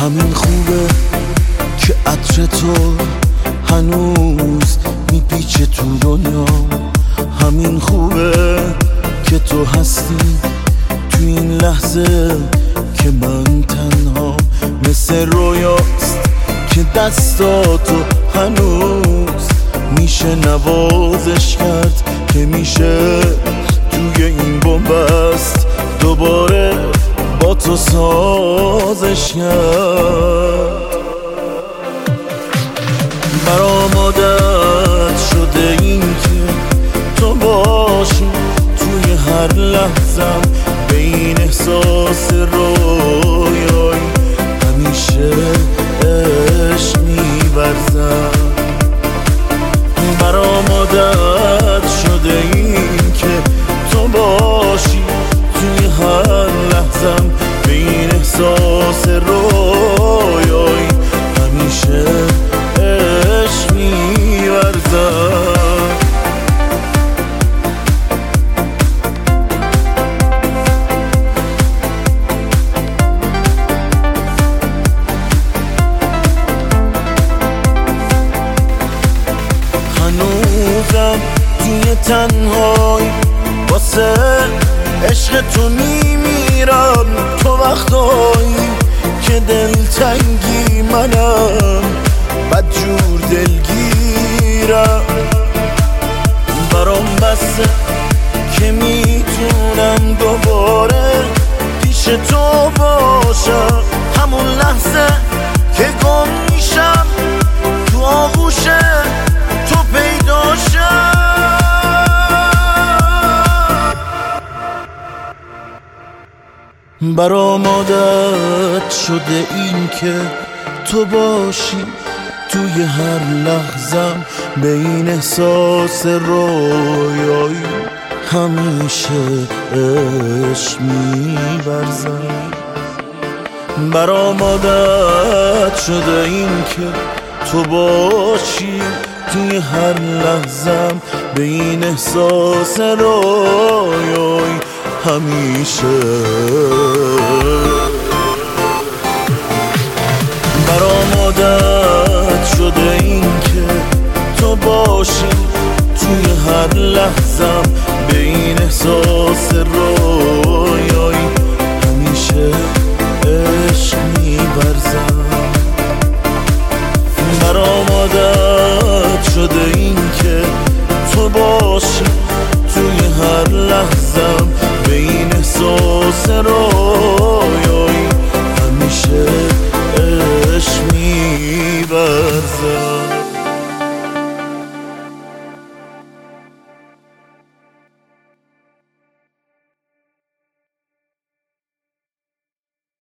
همین خوبه که عطر تو هنوز میپیچه تو دنیا. همین خوبه که تو هستی تو این لحظه که من تنها. مثل رویاست که دستاتو هنوز میشه نوازش کرد، که میشه توی این بنبست دوباره با تو سازش کرد. برام عادت شده این که تو باشی توی هر لحظم، به این احساس رویایی همیشه عشق می‌ورزم. برام عادت شده این که تو باشی توی هر لحظم، به این احساس رویایی همیشه عشق می‌ورزم. هنوزم توی تنهایی واسه عشق تو میمیرم. تو وقتایی که دلتنگی منم بدجور دلگیرم. برام بسه که میتونم دوباره پیش تو باشم، همون لحظه که گم میشم تو آغوش تو پیدا شم. برام عادت شده این که تو باشی توی هر لحظم، به این احساس رویایی همیشه عشق می‌ورزم. برام عادت شده این که تو باشی توی هر لحظم، به این احساس رویایی همیشه